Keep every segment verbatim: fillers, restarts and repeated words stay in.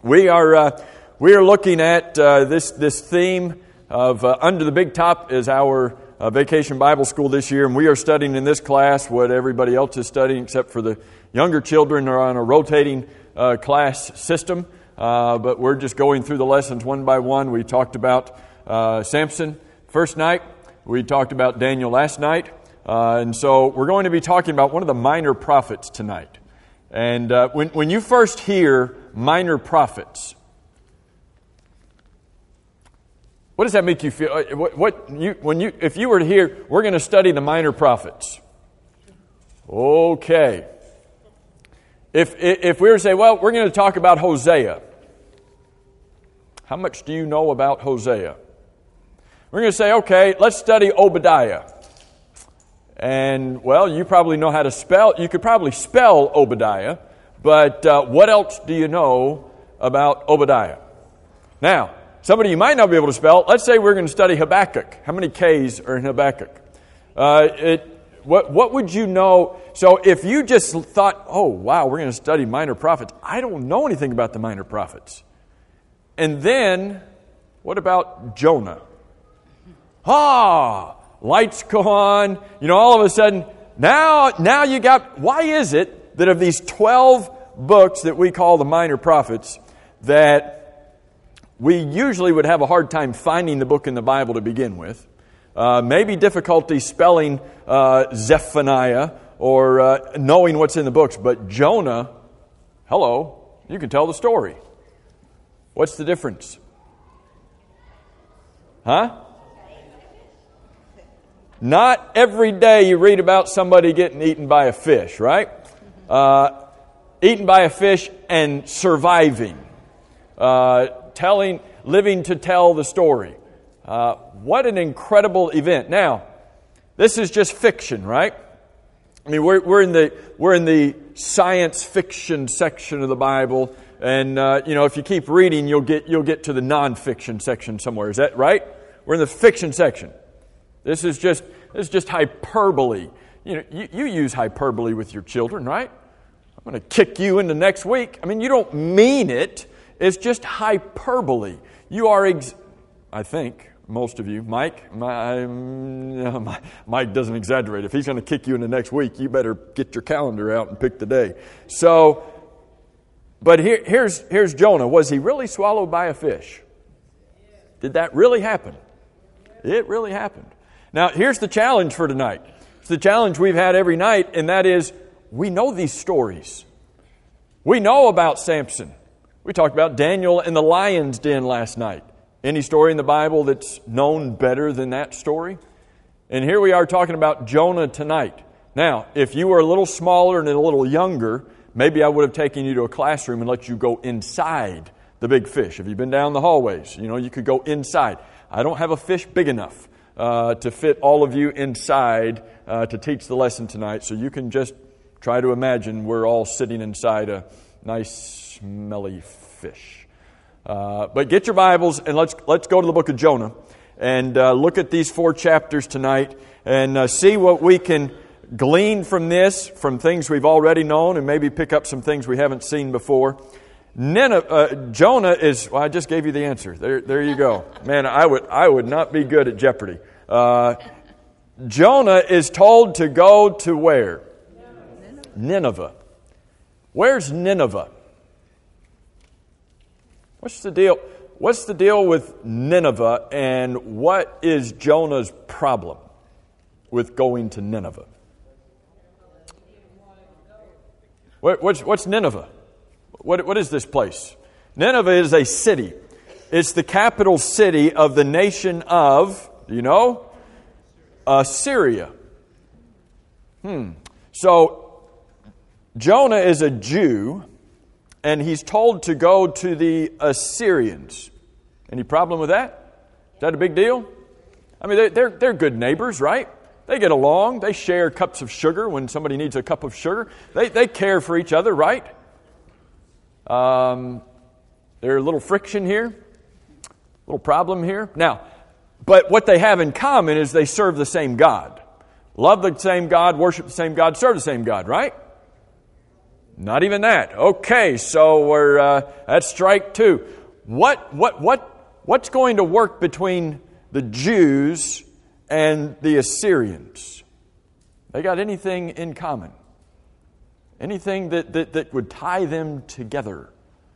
We are uh, we are looking at uh, this this theme of uh, Under the Big Top is our uh, Vacation Bible School this year, and we are studying in this class what everybody else is studying, except for the younger children are on a rotating uh, class system. Uh, but we're just going through the lessons one by one. We talked about uh, Samson first night. We talked about Daniel last night, uh, and so we're going to be talking about one of the minor prophets tonight. And uh, when when you first hear minor prophets, what does that make you feel? What, what you when you if you were to hear, we're going to study the minor prophets. Okay. If if we were to say, well, we're going to talk about Hosea. How much do you know about Hosea? We're going to say, okay, let's study Obadiah. And, well, you probably know how to spell, you could probably spell Obadiah, but uh, what else do you know about Obadiah? Now, somebody you might not be able to spell, let's say we're going to study Habakkuk. How many K's are in Habakkuk? Uh, it, what, what would you know? So if you just thought, oh, wow, we're going to study minor prophets, I don't know anything about the minor prophets. And then, what about Jonah? Ah! Lights go on, you know, all of a sudden, now now you got, why is it that of these twelve books that we call the minor prophets, that we usually would have a hard time finding the book in the Bible to begin with, uh, maybe difficulty spelling uh, Zephaniah or uh, knowing what's in the books, but Jonah, hello, you can tell the story. What's the difference? Huh? Not every day you read about somebody getting eaten by a fish, right? Uh, eaten by a fish and surviving. Uh, telling, living to tell the story. Uh, what an incredible event. Now, this is just fiction, right? I mean, we're, we're in the we're in the science fiction section of the Bible, and uh, you know, if you keep reading, you'll get you'll get to the nonfiction section somewhere. Is that right? We're in the fiction section. This is just this is just hyperbole. You know, you, you use hyperbole with your children, right? I'm going to kick you into next week. I mean, you don't mean it. It's just hyperbole. You are, ex- I think, most of you, Mike. My, my, Mike doesn't exaggerate. If he's going to kick you into next week, you better get your calendar out and pick the day. So, but here, here's here's Jonah. Was he really swallowed by a fish? Did that really happen? It really happened. Now, here's the challenge for tonight. It's the challenge we've had every night, and that is, we know these stories. We know about Samson. We talked about Daniel in the lion's den last night. Any story in the Bible that's known better than that story? And here we are talking about Jonah tonight. Now, if you were a little smaller and a little younger, maybe I would have taken you to a classroom and let you go inside the big fish. If you've been down the hallways, you know, you could go inside. I don't have a fish big enough uh, to fit all of you inside uh, to teach the lesson tonight. So you can just try to imagine we're all sitting inside a nice, smelly fish. Uh, but get your Bibles and let's let's go to the book of Jonah and uh, look at these four chapters tonight and uh, see what we can glean from this, from things we've already known, and maybe pick up some things we haven't seen before. Nineveh, uh, Jonah is, well, I just gave you the answer. There there you go. Man, I would I would not be good at Jeopardy. Uh, Jonah is told to go to where? Nineveh. Where's Nineveh? What's the deal? What's the deal with Nineveh, and what is Jonah's problem with going to Nineveh? What, what's, what's Nineveh? What, what is this place? Nineveh is a city. It's the capital city of the nation of, do you know? Assyria. Hmm. So, Jonah is a Jew, and he's told to go to the Assyrians. Any problem with that? Is that a big deal? I mean, they're, they're, they're good neighbors, right? They get along. They share cups of sugar when somebody needs a cup of sugar. They, they care for each other, right? Um, there's a little friction here, a little problem here. Now, but what they have in common is they serve the same God. Love the same God, worship the same God, serve the same God, right? Not even that. Okay, so we're uh, that's strike two. What what what what's going to work between the Jews and the Assyrians? They got anything in common? Anything that, that, that would tie them together?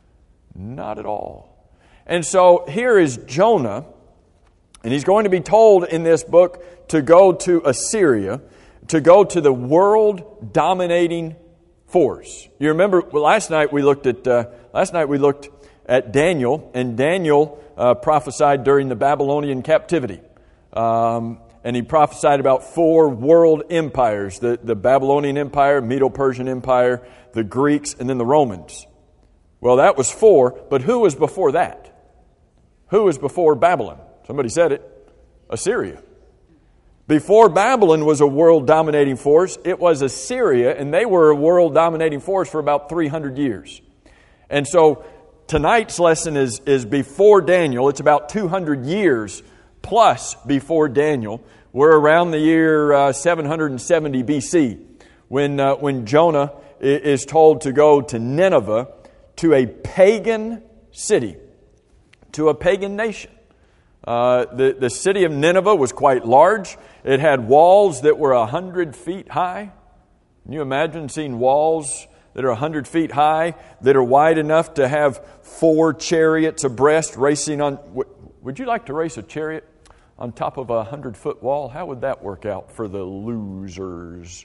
Not at all. And so here is Jonah, and he's going to be told in this book to go to Assyria, to go to the world-dominating force. You remember well, last night we looked at uh, last night we looked at Daniel, and Daniel uh, prophesied during the Babylonian captivity. Um, And he prophesied about four world empires, the, the Babylonian Empire, Medo-Persian Empire, the Greeks, and then the Romans. Well, that was four, but who was before that? Who was before Babylon? Somebody said it. Assyria. Before Babylon was a world-dominating force, it was Assyria, and they were a world-dominating force for about three hundred years. And so tonight's lesson is, is before Daniel. It's about two hundred years plus before Daniel. We're around the year uh, seven hundred seventy B C when uh, when Jonah is told to go to Nineveh, to a pagan city, to a pagan nation. Uh, the, the city of Nineveh was quite large. It had walls that were one hundred feet high. Can you imagine seeing walls that are one hundred feet high, that are wide enough to have four chariots abreast racing on? Would you like to race a chariot on top of a hundred-foot wall? How would that work out for the losers?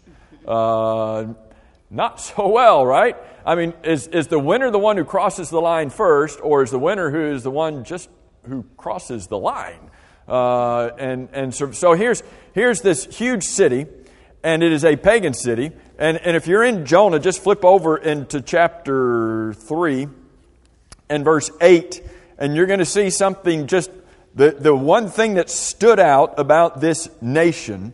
Uh, not so well, right? I mean, is is the winner the one who crosses the line first, or is the winner who is the one just who crosses the line? Uh, and and so, so here's here's this huge city, and it is a pagan city. And and if you're in Jonah, just flip over into chapter three and verse eight, and you're going to see something just. The, the one thing that stood out about this nation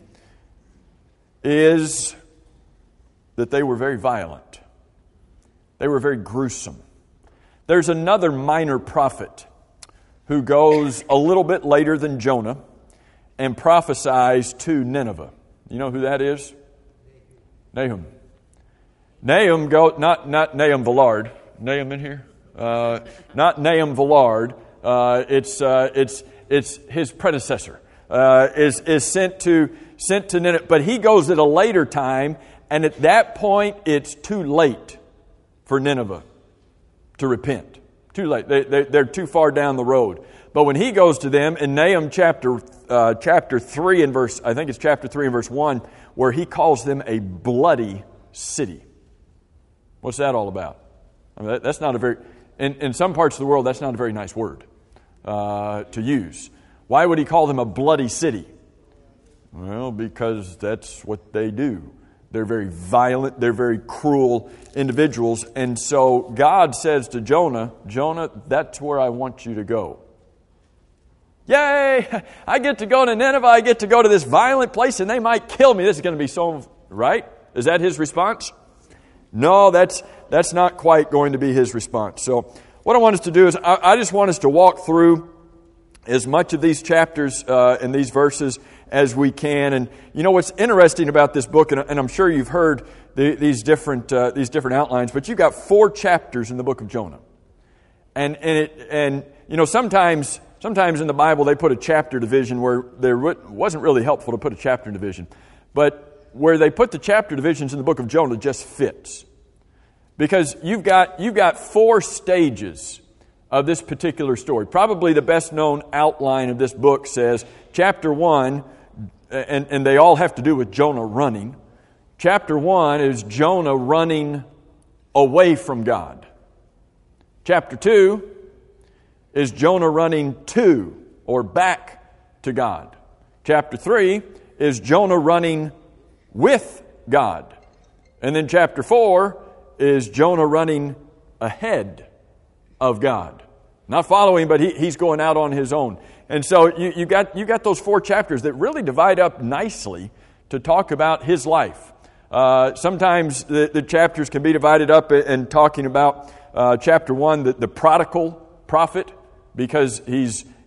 is that they were very violent. They were very gruesome. There's another minor prophet who goes a little bit later than Jonah and prophesies to Nineveh. You know who that is? Nahum. Nahum go not not Nahum Villard. Nahum in here? Uh, not Nahum Villard. Uh, it's uh, it's it's his predecessor uh, is is sent to sent to Nineveh, but he goes at a later time, and at that point it's too late for Nineveh to repent. Too late. They, they they're too far down the road. But when he goes to them in Nahum chapter uh, chapter three and verse, I think it's chapter three and verse one, where he calls them a bloody city. What's that all about? I mean, that, that's not a very in in some parts of the world that's not a very nice word. Uh, to use. Why would he call them a bloody city? Well, because that's what they do. They're very violent, they're very cruel individuals. And so God says to Jonah, Jonah, that's where I want you to go. Yay! I get to go to Nineveh, I get to go to this violent place, and they might kill me. This is going to be so, right? Is that his response? No, that's that's not quite going to be his response. So what I want us to do is, I, I just want us to walk through as much of these chapters uh, and these verses as we can. And you know what's interesting about this book, and, and I'm sure you've heard the, these different uh, these different outlines, but you've got four chapters in the book of Jonah, and and it and you know sometimes sometimes in the Bible they put a chapter division where there wasn't really helpful to put a chapter division, but where they put the chapter divisions in the book of Jonah just fits. Because you've got you've got four stages of this particular story. Probably the best known outline of this book says chapter one, and, and they all have to do with Jonah running. Chapter one is Jonah running away from God. Chapter two is Jonah running to or back to God. Chapter three is Jonah running with God. And then chapter four is Jonah running ahead of God. Not following, but he, he's going out on his own. And so you, you got you got those four chapters that really divide up nicely to talk about his life. Uh, sometimes the, the chapters can be divided up in talking about uh, chapter one, the, the prodigal prophet, because he's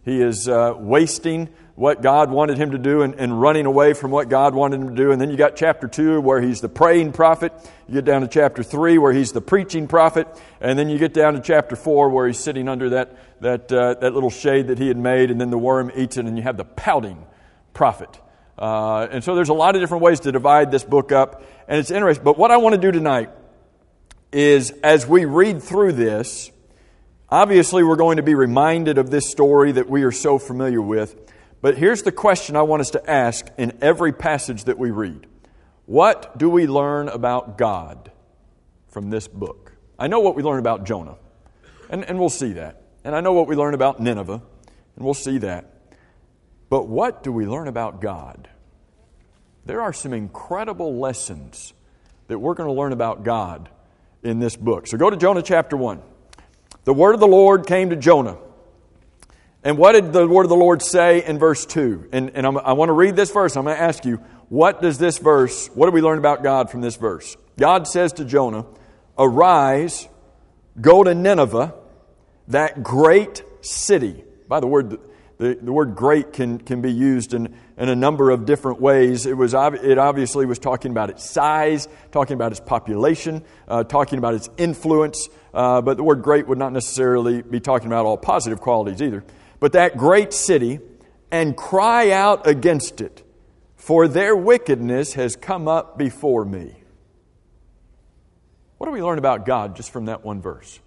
He is uh, wasting what God wanted him to do and, and running away from what God wanted him to do. And then you got chapter two where he's the praying prophet. You get down to chapter three where he's the preaching prophet. And then you get down to chapter four where he's sitting under that that uh, that little shade that he had made, and then the worm eats it, and you have the pouting prophet. Uh, and so there's a lot of different ways to divide this book up, and it's interesting. But what I want to do tonight is, as we read through this, obviously we're going to be reminded of this story that we are so familiar with. But here's the question I want us to ask in every passage that we read. What do we learn about God from this book? I know what we learn about Jonah, and, and we'll see that. And I know what we learn about Nineveh, and we'll see that. But what do we learn about God? There are some incredible lessons that we're going to learn about God in this book. So go to Jonah chapter one. The word of the Lord came to Jonah. And what did the word of the Lord say in verse two? And, and I'm, I want to read this verse. I'm going to ask you, what does this verse, what do we learn about God from this verse? God says to Jonah, "Arise, go to Nineveh, that great city." By the word, the, the word great can, can be used in, in a number of different ways. It was it obviously was talking about its size, talking about its population, uh, talking about its influence. Uh, but the word great would not necessarily be talking about all positive qualities either. But that great city, and cry out against it, for their wickedness has come up before me. What do we learn about God just from that one verse?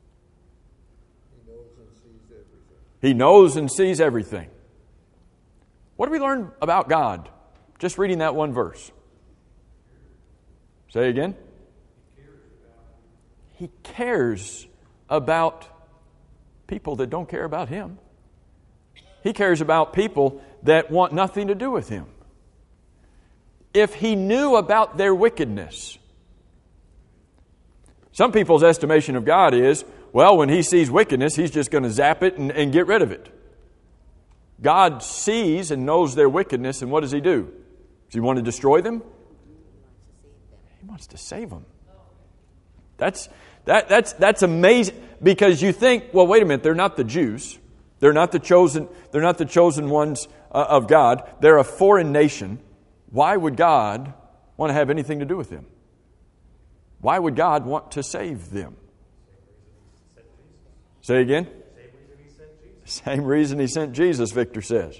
He knows and sees everything. What do we learn about God just reading that one verse? Say again. He cares about people that don't care about Him. He cares about people that want nothing to do with Him. If He knew about their wickedness, some people's estimation of God is, well, when He sees wickedness, He's just going to zap it and, and get rid of it. God sees and knows their wickedness, and what does He do? Does He want to destroy them? He wants to save them. That's that that's that's amazing, because you think, well, wait a minute, they're not the Jews. They're not the chosen, they're not the chosen ones uh, of God. They're a foreign nation. Why would God want to have anything to do with them? Why would God want to save them? Say again? Same reason He sent Jesus, Victor says.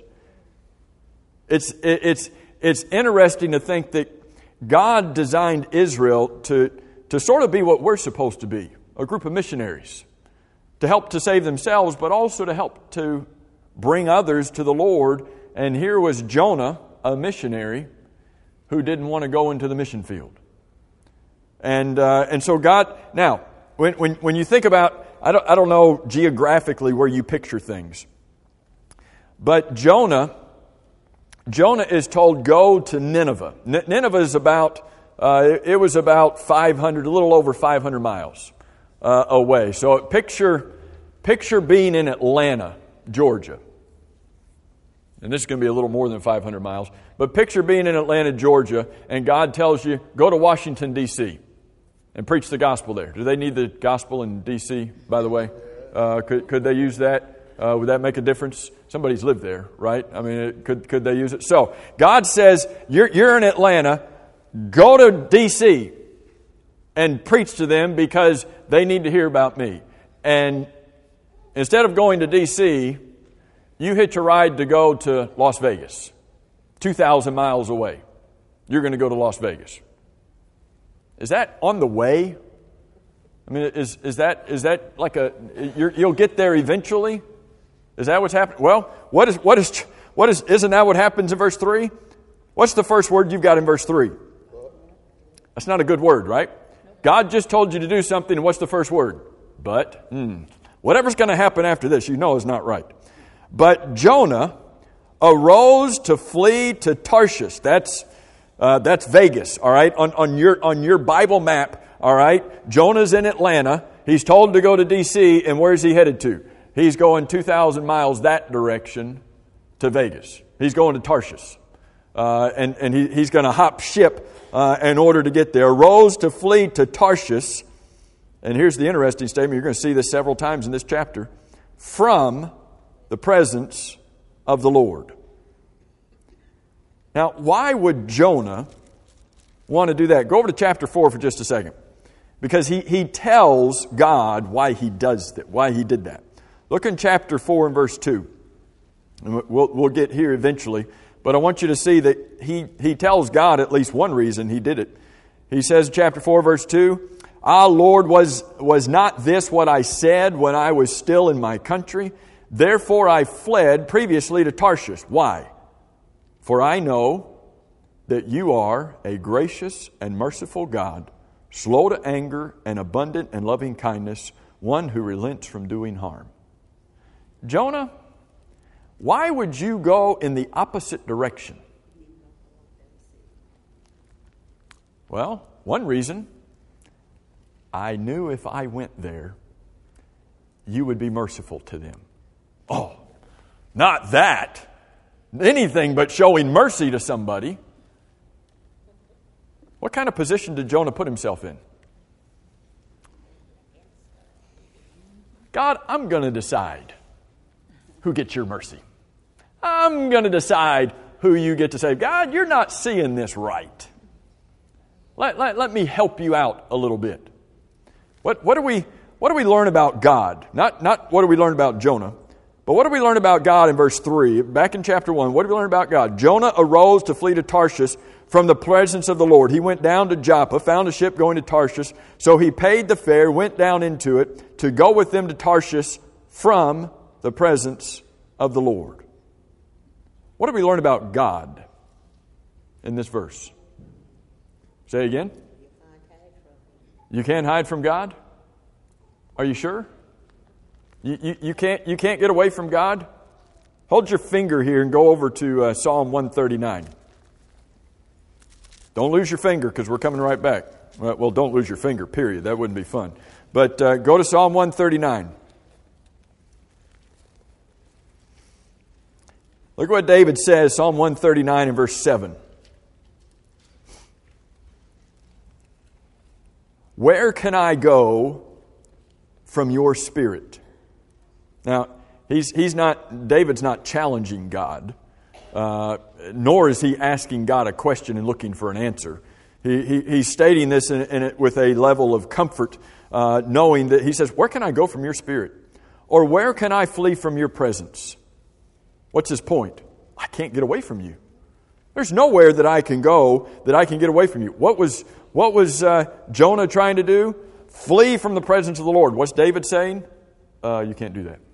It's it's it's interesting to think that God designed Israel to, to sort of be what we're supposed to be, a group of missionaries, to help to save themselves, but also to help to bring others to the Lord. And here was Jonah, a missionary, who didn't want to go into the mission field. And uh, and so God, now, when when when you think about, I don't I don't know geographically where you picture things, but Jonah, Jonah is told, go to Nineveh. N- Nineveh is about, uh, it, it was about five hundred, a little over five hundred miles uh, away. So picture picture being in Atlanta, Georgia. And this is going to be a little more than five hundred miles. But picture being in Atlanta, Georgia, and God tells you, go to Washington, D C and preach the gospel there. Do they need the gospel in D C, by the way? Uh, could, could they use that? Uh, would that make a difference? Somebody's lived there, right? I mean, it, could could they use it? So, God says, you're, you're in Atlanta, go to D C and preach to them because they need to hear about me. And instead of going to D C, you hitch a ride to go to Las Vegas, two thousand miles away. You're going to go to Las Vegas. Is that on the way? I mean, is is that is that like a you're, you'll get there eventually? Is that what's happening? Well, what is what is what is isn't that what happens in verse three? What's the first word you've got in verse three? That's not a good word, right? God just told you to do something, and what's the first word? But mm, whatever's going to happen after this, you know, is not right. But Jonah arose to flee to Tarshish. That's uh, that's Vegas, all right? On, on your on your Bible map, all right? Jonah's in Atlanta. He's told to go to D C, and where's he headed to? He's going two thousand miles that direction to Vegas. He's going to Tarshish. Uh, and and he, he's going to hop ship uh, in order to get there. Arose to flee to Tarshish. And here's the interesting statement. You're going to see this several times in this chapter. From the presence of the Lord. Now, why would Jonah want to do that? Go over to chapter four for just a second. Because he, he tells God why he does that, why he did that. Look in chapter four and verse two. And we'll, we'll get here eventually. But I want you to see that he, he tells God at least one reason he did it. He says, chapter four, verse two, "Ah, Lord, was, was not this what I said when I was still in my country? Therefore I fled previously to Tarshish." Why? "For I know that you are a gracious and merciful God, slow to anger and abundant in loving kindness, one who relents from doing harm." Jonah, why would you go in the opposite direction? Well, one reason, I knew if I went there, you would be merciful to them. Oh, not that. Anything but showing mercy to somebody. What kind of position did Jonah put himself in? God, I'm going to decide who gets your mercy. I'm going to decide who you get to save. God, you're not seeing this right. Let, let, let me help you out a little bit. What, what do we what do we learn about God? Not, not what do we learn about Jonah, but what do we learn about God in verse three? Back in chapter one, what do we learn about God? Jonah arose to flee to Tarshish from the presence of the Lord. He went down to Joppa, found a ship going to Tarshish. So he paid the fare, went down into it to go with them to Tarshish from the presence of the Lord. What do we learn about God in this verse? Say again. You can't hide from God? Are you sure? You, you, you can't you can't get away from God? Hold your finger here and go over to uh, Psalm one thirty-nine. Don't lose your finger because we're coming right back. Well, don't lose your finger, period. That wouldn't be fun. But uh, go to Psalm one thirty-nine. Look what David says, Psalm one thirty-nine and verse seven. "Where can I go from your spirit?" Now, he's he's not David's not challenging God, uh, nor is he asking God a question and looking for an answer. He, he he's stating this in, in it with a level of comfort, uh, knowing that he says, "Where can I go from your spirit? Or where can I flee from your presence?" What's his point? I can't get away from you. There's nowhere that I can go that I can get away from you. What was what was uh, Jonah trying to do? Flee from the presence of the Lord. What's David saying? Uh, you can't do that.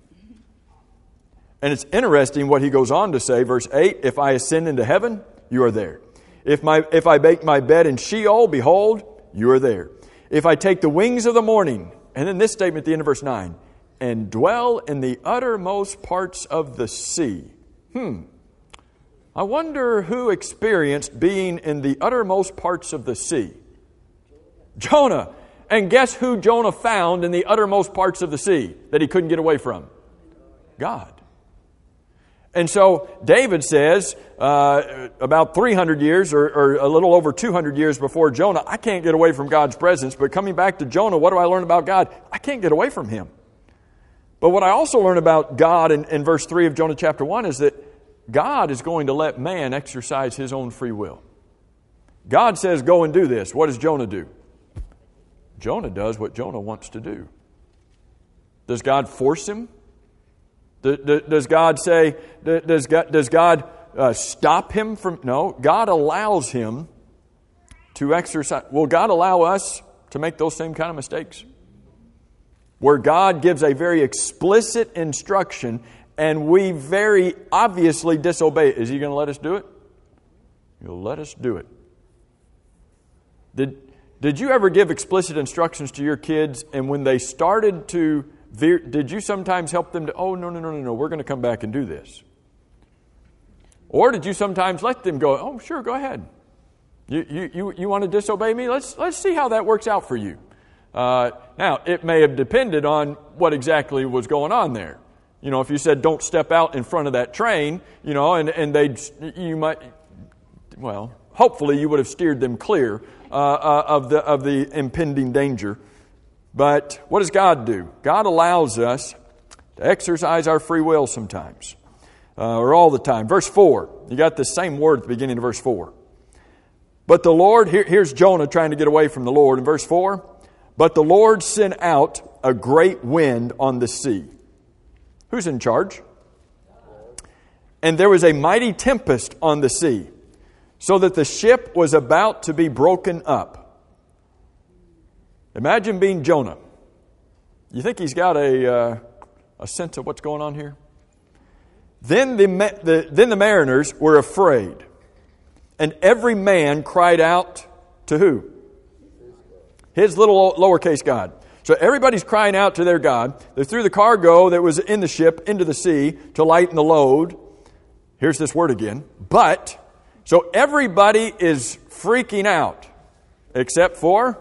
And it's interesting what he goes on to say, verse eight, "If I ascend into heaven, you are there. If my if I make my bed in Sheol, behold, you are there. If I take the wings of the morning," and then this statement at the end of verse nine, "and dwell in the uttermost parts of the sea." Hmm. I wonder who experienced being in the uttermost parts of the sea. Jonah. And guess who Jonah found in the uttermost parts of the sea that he couldn't get away from? God. And so David says, uh, about three hundred years or, or a little over two hundred years before Jonah, I can't get away from God's presence. But coming back to Jonah, what do I learn about God? I can't get away from Him. But what I also learn about God in, in verse three of Jonah chapter one is that God is going to let man exercise his own free will. God says, go and do this. What does Jonah do? Jonah does what Jonah wants to do. Does God force him? Does God say, does God, does God uh, stop him from? No, God allows him to exercise. Will God allow us to make those same kind of mistakes? Where God gives a very explicit instruction and we very obviously disobey it. Is He going to let us do it? He'll let us do it. Did, did you ever give explicit instructions to your kids and when they started to veer, did you sometimes help them to, oh, no, no, no, no, no, we're going to come back and do this? Or did you sometimes let them go, oh, sure, go ahead. You, you, you, you want to disobey me? Let's, let's see how that works out for you. Uh, now, it may have depended on what exactly was going on there. You know, if you said, don't step out in front of that train, you know, and, and they, you might, well, hopefully you would have steered them clear uh, uh, of the of the impending danger. But what does God do? God allows us to exercise our free will sometimes, uh, or all the time. Verse four, you got the same word at the beginning of verse four. But the Lord, here, here's Jonah trying to get away from the Lord in verse four. But the Lord sent out a great wind on the sea. Who's in charge? And there was a mighty tempest on the sea, so that the ship was about to be broken up. Imagine being Jonah. You think he's got a, uh, a sense of what's going on here? Then the, the, then the mariners were afraid, and every man cried out to who? His little lowercase God. So everybody's crying out to their God. They threw the cargo that was in the ship into the sea to lighten the load. Here's this word again. But, so everybody is freaking out, except for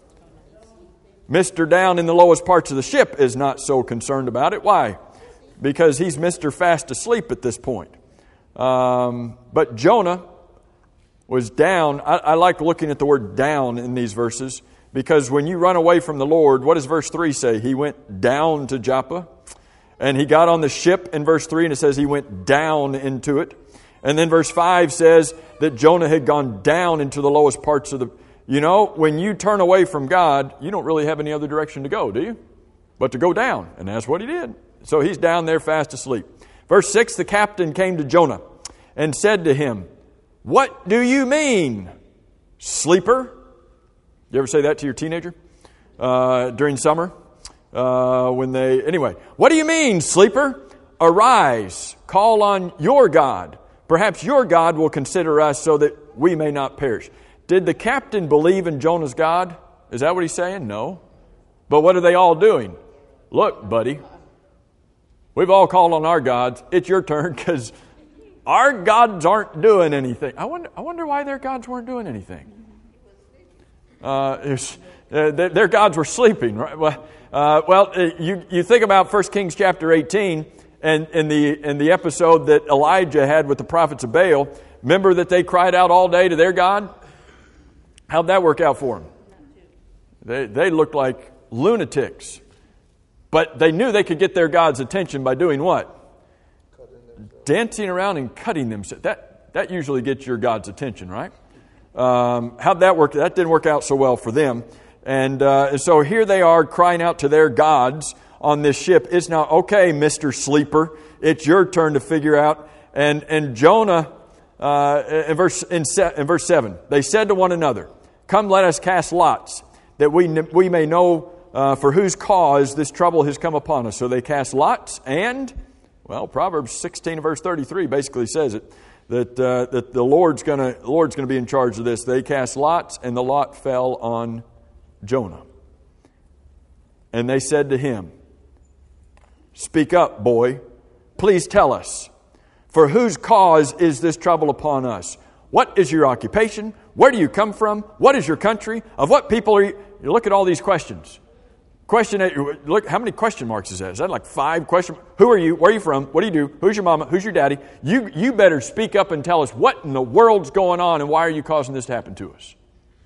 Mister Down in the lowest parts of the ship is not so concerned about it. Why? Because he's Mister Fast Asleep at this point. Um, but Jonah was down. I, I like looking at the word down in these verses, because when you run away from the Lord, what does verse three say? He went down to Joppa. And he got on the ship in verse three, and it says he went down into it. And then verse five says that Jonah had gone down into the lowest parts of the... You know, when you turn away from God, you don't really have any other direction to go, do you? But to go down. And that's what he did. So he's down there fast asleep. Verse six, the captain came to Jonah and said to him, "What do you mean, sleeper?" You ever say that to your teenager uh, during summer? Uh, when they, anyway, "What do you mean, sleeper? Arise, call on your God. Perhaps your God will consider us so that we may not perish." Did the captain believe in Jonah's God? Is that what he's saying? No. But what are they all doing? Look, buddy, we've all called on our gods. It's your turn, because our gods aren't doing anything. I wonder, I wonder why their gods weren't doing anything. Uh, was, uh, their gods were sleeping, right? Well, uh, well, you you think about First Kings chapter eighteen and in the in the episode that Elijah had with the prophets of Baal. Remember that they cried out all day to their God? How'd that work out for them? They they looked like lunatics, but they knew they could get their God's attention by doing what? Dancing around and cutting themselves. That that usually gets your God's attention, right? Um, how'd that work? That didn't work out so well for them. And, uh, and so here they are crying out to their gods on this ship. It's now, okay, Mister Sleeper, it's your turn to figure out. And and Jonah, uh, in verse in, se- in verse seven, they said to one another, "Come, let us cast lots, that we we may know uh, for whose cause this trouble has come upon us." So they cast lots, and well, Proverbs sixteen, verse thirty-three, basically says it. That uh, that the Lord's gonna the Lord's gonna be in charge of this. They cast lots, and the lot fell on Jonah. And they said to him, "Speak up, boy. Please tell us, for whose cause is this trouble upon us? What is your occupation? Where do you come from? What is your country? Of what people are you?" You look at all these questions. Question eight, look, how many question marks is that? Is that like five question? Who are you? Where are you from? What do you do? Who's your mama? Who's your daddy? You you better speak up and tell us what in the world's going on, and why are you causing this to happen to us?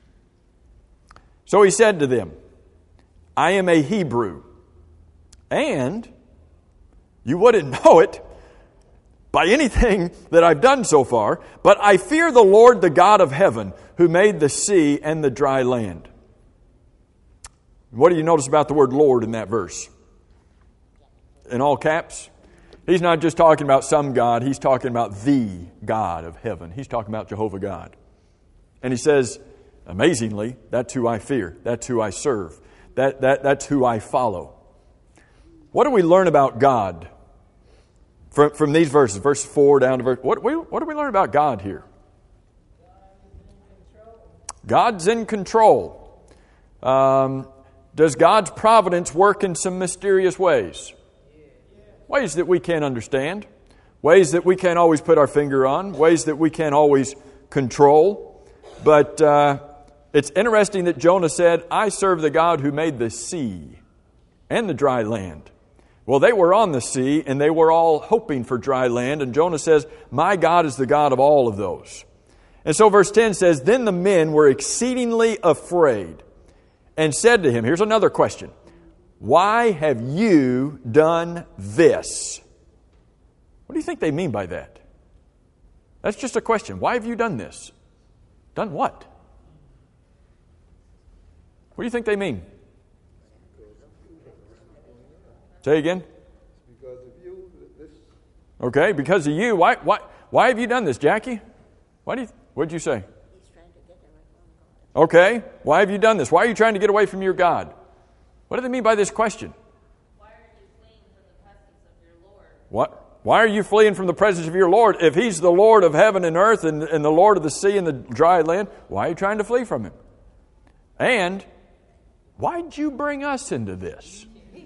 So he said to them, "I am a Hebrew, and you wouldn't know it by anything that I've done so far, but I fear the Lord, the God of heaven, who made the sea and the dry land." What do you notice about the word Lord in that verse? In all caps? He's not just talking about some God. He's talking about the God of heaven. He's talking about Jehovah God. And he says, amazingly, that's who I fear. That's who I serve. That, that, that's who I follow. What do we learn about God from, from these verses? Verse four down to verse... What, we, what do we learn about God here? God's in control. Um... Does God's providence work in some mysterious ways? Ways that we can't understand. Ways that we can't always put our finger on. Ways that we can't always control. But uh, it's interesting that Jonah said, "I serve the God who made the sea and the dry land." Well, they were on the sea and they were all hoping for dry land. And Jonah says, "My God is the God of all of those." And so verse ten says, "Then the men were exceedingly afraid, and said to him," here's another question, why have you done this? What do you think they mean by that? That's just a question. Why have you done this? Done what? What do you think they mean? Say again. Because of you. This... Okay, because of you. Why? Why? Why have you done this, Jackie? Why do you? What'd you say? He's trying to get away from God. Okay. Why have you done this? Why are you trying to get away from your God? What do they mean by this question? Why are you fleeing from the presence of your Lord? What? Why are you fleeing from the presence of your Lord? If He's the Lord of heaven and earth and, and the Lord of the sea and the dry land, why are you trying to flee from Him? And why'd you bring us into this?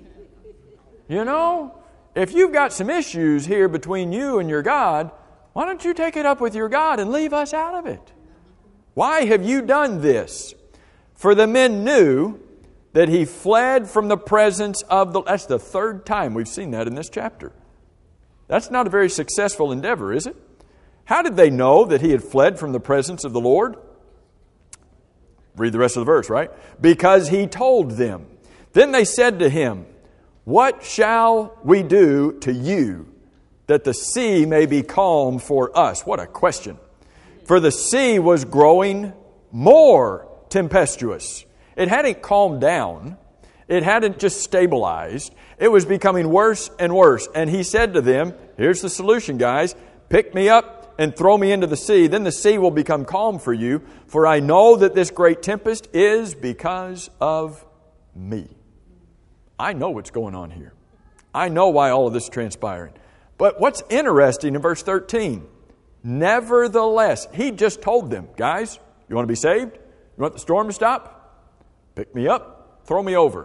You know, if you've got some issues here between you and your God, why don't you take it up with your God and leave us out of it? Why have you done this? For the men knew that he fled from the presence of the... That's the third time we've seen that in this chapter. That's not a very successful endeavor, is it? How did they know that he had fled from the presence of the Lord? Read the rest of the verse, right? Because he told them. Then they said to him, what shall we do to you that the sea may be calm for us? What a question. For the sea was growing more tempestuous. It hadn't calmed down. It hadn't just stabilized. It was becoming worse and worse. And he said to them, here's the solution, guys. Pick me up and throw me into the sea. Then the sea will become calm for you. For I know that this great tempest is because of me. I know what's going on here. I know why all of this is transpiring. But what's interesting in verse thirteen, nevertheless, he just told them, guys, you want to be saved? You want the storm to stop? Pick me up, throw me over.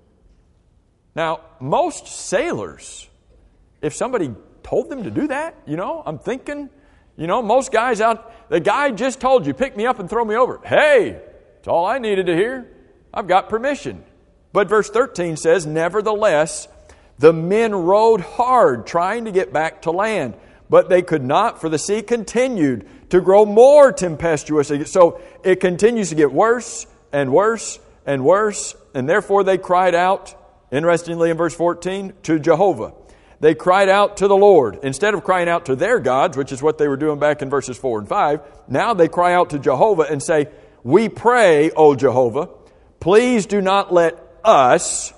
Now, most sailors, if somebody told them to do that, you know, I'm thinking, you know, most guys out, the guy just told you, pick me up and throw me over. Hey, it's all I needed to hear. I've got permission. But verse thirteen says, nevertheless, the men rowed hard trying to get back to land, but they could not, for the sea continued to grow more tempestuous. So it continues to get worse and worse and worse, and therefore they cried out, interestingly in verse fourteen, to Jehovah. They cried out to the Lord. Instead of crying out to their gods, which is what they were doing back in verses four and five, now they cry out to Jehovah and say, we pray, O Jehovah, please do not let us,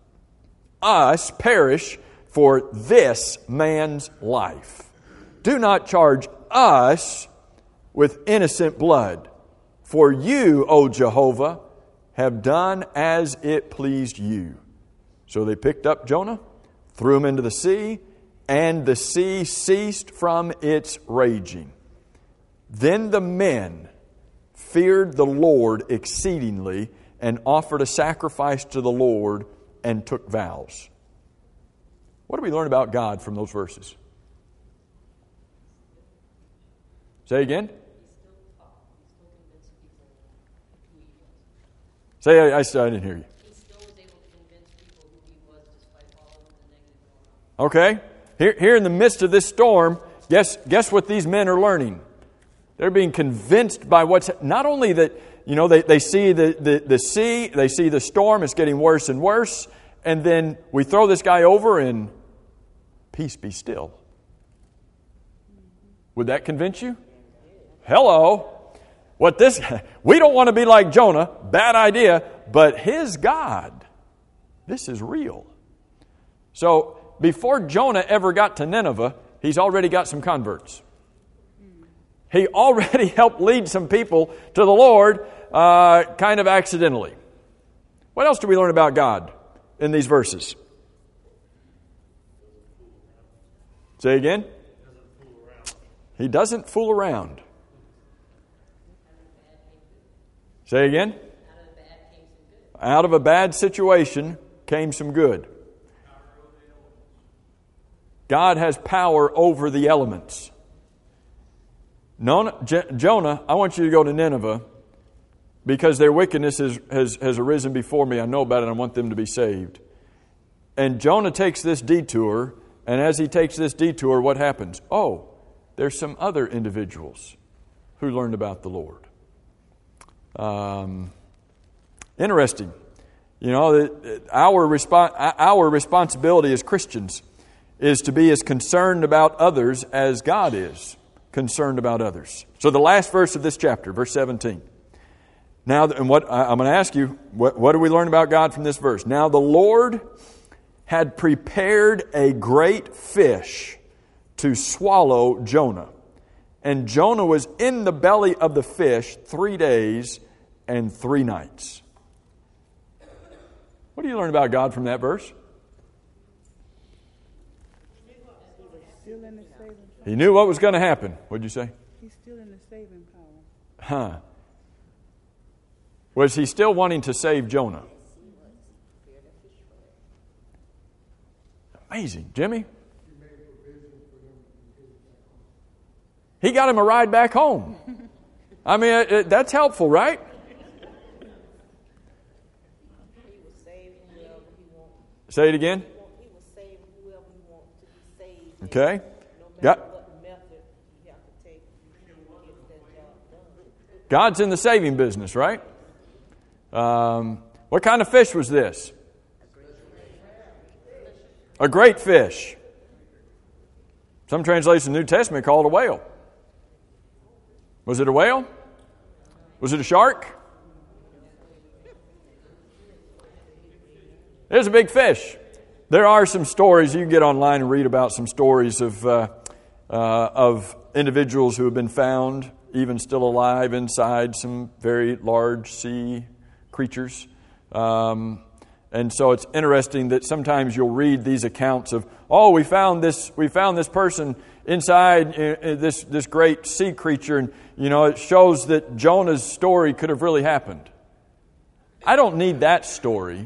us perish for this man's life. Do not charge us with innocent blood. For you, O Jehovah, have done as it pleased you. So they picked up Jonah, threw him into the sea, and the sea ceased from its raging. Then the men feared the Lord exceedingly and offered a sacrifice to the Lord and took vows. What do we learn about God from those verses? Say again? Say, I, I, I didn't hear you. He still was able to convince people who he was despite all of the negative going on. Okay. Here, here in the midst of this storm, guess, guess what these men are learning? They're being convinced by what's... Not only that, you know, they, they see the, the, the sea, they see the storm, it's getting worse and worse, and then we throw this guy over and peace be still. Would that convince you? Hello. What this, we don't want to be like Jonah, bad idea, but his God, this is real. So before Jonah ever got to Nineveh, he's already got some converts. He already helped lead some people to the Lord, uh, kind of accidentally. What else do we learn about God in these verses? Say again? He doesn't fool around. Say again? Out of a bad situation came some good. God has power over the elements. Jonah, I want you to go to Nineveh because their wickedness has, has, has arisen before me. I know about it. I want them to be saved. And Jonah takes this detour, and as he takes this detour, what happens? Oh, there's some other individuals who learned about the Lord. Um, interesting. You know, our respo- our responsibility as Christians is to be as concerned about others as God is concerned about others. So the last verse of this chapter, verse seventeen. Now, and what I'm going to ask you, what, what do we learn about God from this verse? Now the Lord had prepared a great fish to swallow Jonah. And Jonah was in the belly of the fish three days and three nights. What do you learn about God from that verse? He knew what was going to happen. What'd you say? He's still in the saving power. Huh. Was he still wanting to save Jonah? Amazing. Jimmy? He got him a ride back home. I mean, it, it, that's helpful, right? He will save whoever he wants. Say it again. He will save whoever he wants to be saved. Okay. No matter Got, what method you have to take to get that job done. God's in the saving business, right? Um, what kind of fish was this? A great fish. Some translations in the New Testament call it a whale. Was it a whale? Was it a shark? It was a big fish. There are some stories. You can get online and read about some stories of uh, uh, of individuals who have been found, even still alive, inside some very large sea creatures. Um, and so it's interesting that sometimes you'll read these accounts of, oh, we found this, we found this person inside uh, this this great sea creature, and you know it shows that Jonah's story could have really happened. I don't need that story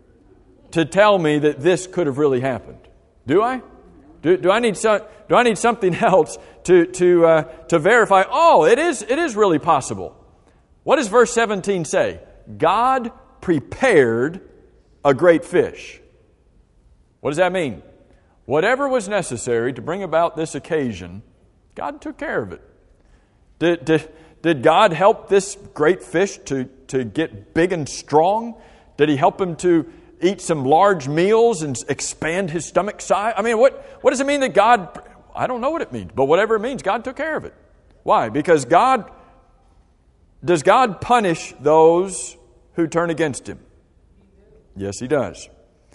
to tell me that this could have really happened. Do I? Do, do I need some? Do I need something else to to uh, to verify? Oh, it is it is really possible. What does verse seventeen say? God prepared a great fish. What does that mean? Whatever was necessary to bring about this occasion, God took care of it. Did, did, did God help this great fish to, to get big and strong? Did He help him to eat some large meals and expand his stomach size? I mean, what, what does it mean that God... I don't know what it means, but whatever it means, God took care of it. Why? Because God... Does God punish those who turn against Him? Yes, He does.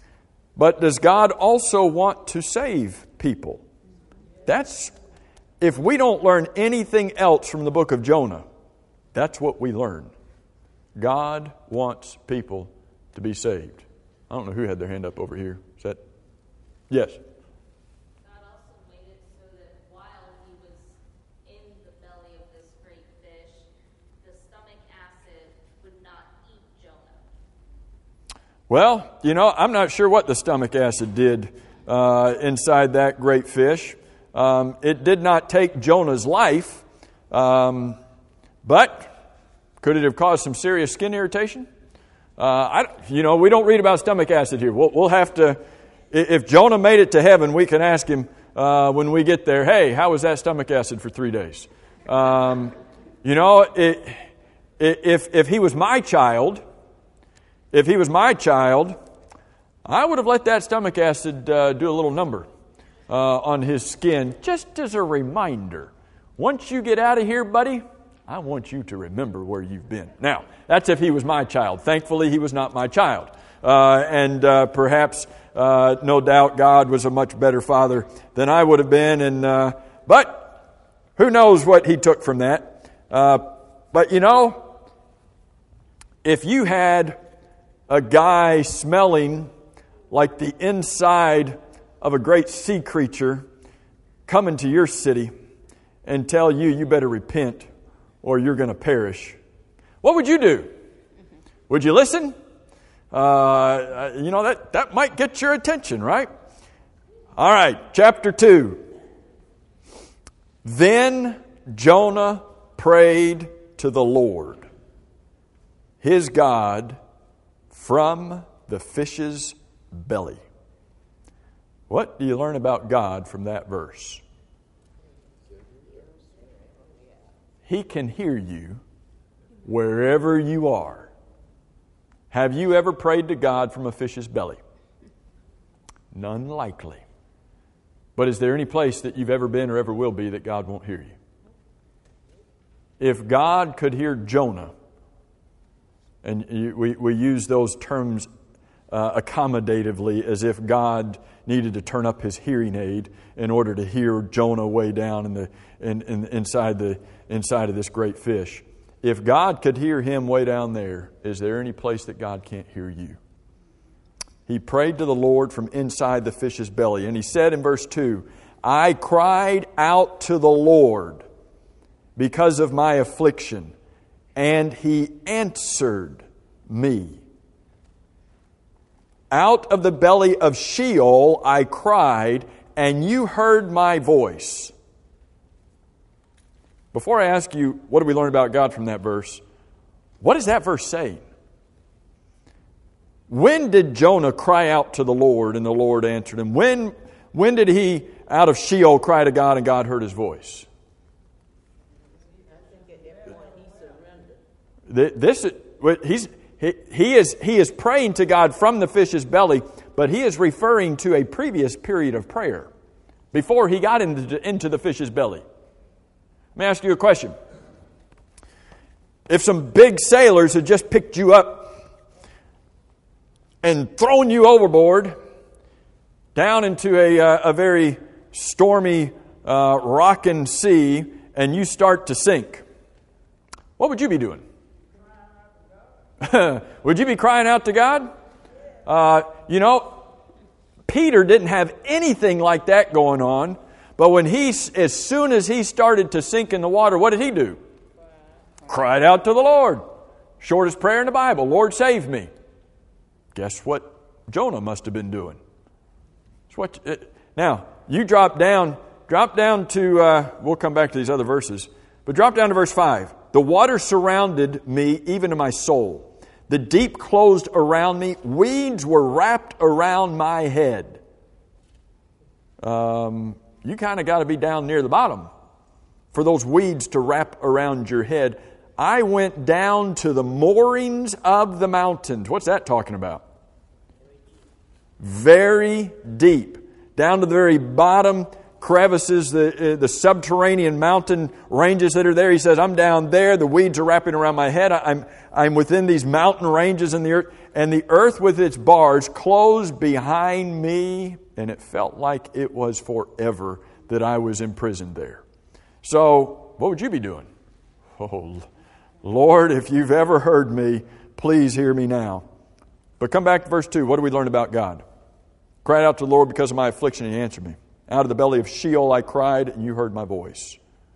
But does God also want to save people? That's, if we don't learn anything else from the book of Jonah, that's what we learn. God wants people to be saved. I don't know who had their hand up over here. Is that? Yes. God also made it so that while he was in the belly of this great fish, the stomach acid would not eat Jonah. Well, you know, I'm not sure what the stomach acid did uh, inside that great fish. Um, it did not take Jonah's life, um, but could it have caused some serious skin irritation? Uh, I, you know, we don't read about stomach acid here. We'll, we'll have to, if Jonah made it to heaven, we can ask him uh, when we get there, hey, how was that stomach acid for three days? Um, you know, it, if if he was my child... If he was my child, I would have let that stomach acid uh, do a little number uh, on his skin, just as a reminder. Once you get out of here, buddy, I want you to remember where you've been. Now, that's if he was my child. Thankfully, he was not my child. Uh, and uh, perhaps, uh, no doubt, God was a much better father than I would have been. And uh, But who knows what he took from that. Uh, but, you know, if you had a guy smelling like the inside of a great sea creature come into your city and tell you, you better repent or you're going to perish, what would you do? Would you listen? Uh, you know, that, that might get your attention, right? All right, chapter two. Then Jonah prayed to the Lord, his God, from the fish's belly. What do you learn about God from that verse? He can hear you wherever you are. Have you ever prayed to God from a fish's belly? None likely. But is there any place that you've ever been or ever will be that God won't hear you? If God could hear Jonah, and we, we use those terms uh, accommodatively as if God needed to turn up his hearing aid in order to hear Jonah way down in the in, in, inside the inside of this great fish. If God could hear him way down there, is there any place that God can't hear you? He prayed to the Lord from inside the fish's belly. And he said in verse two, I cried out to the Lord because of my affliction, and He answered me. Out of the belly of Sheol I cried, and you heard my voice. Before I ask you, what do we learn about God from that verse? What is that verse saying? When did Jonah cry out to the Lord and the Lord answered him? When, when did he, out of Sheol, cry to God and God heard his voice? I think at that point he surrendered. This, he's, he, he, is, he is praying to God from the fish's belly, but he is referring to a previous period of prayer before he got into, into the fish's belly. Let me ask you a question. If some big sailors had just picked you up and thrown you overboard down into a, uh, a very stormy, uh, rocking sea, and you start to sink, what would you be doing? Would you be crying out to God? Uh, you know, Peter didn't have anything like that going on, but when he, as soon as he started to sink in the water, what did he do? Cried out to the Lord. Shortest prayer in the Bible. Lord, save me. Guess what Jonah must have been doing? It's what, it, now, you drop down, drop down to, uh, we'll come back to these other verses, but drop down to verse five. The water surrounded me, even to my soul. The deep closed around me. Weeds were wrapped around my head. Um, you kind of got to be down near the bottom for those weeds to wrap around your head. I went down to the moorings of the mountains. What's that talking about? Very deep. Down to the very bottom crevices, the, uh, the subterranean mountain ranges that are there. He says, I'm down there. The weeds are wrapping around my head. I, I'm, I'm within these mountain ranges in the earth. And the earth with its bars closed behind me. And it felt like it was forever that I was imprisoned there. So, what would you be doing? Oh, Lord, if you've ever heard me, please hear me now. But come back to verse two. What do we learn about God? Cried out to the Lord because of my affliction, and He answered me. Out of the belly of Sheol I cried, and you heard my voice.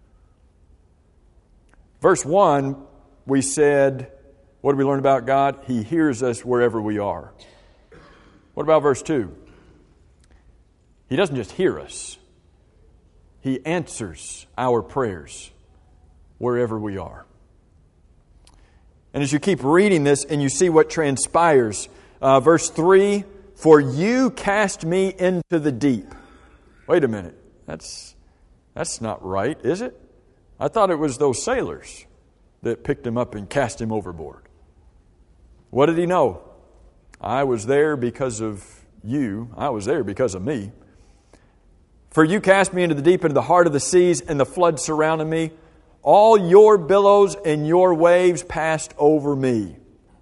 Verse one, we said, what do we learn about God? He hears us wherever we are. What about verse two? He doesn't just hear us. He answers our prayers wherever we are. And as you keep reading this and you see what transpires, uh, verse three, for you cast me into the deep. Wait a minute. That's that's not right, is it? I thought it was those sailors that picked him up and cast him overboard. What did he know? I was there because of you. I was there because of me. For you cast me into the deep, into the heart of the seas, and the flood surrounded me. All your billows and your waves passed over me.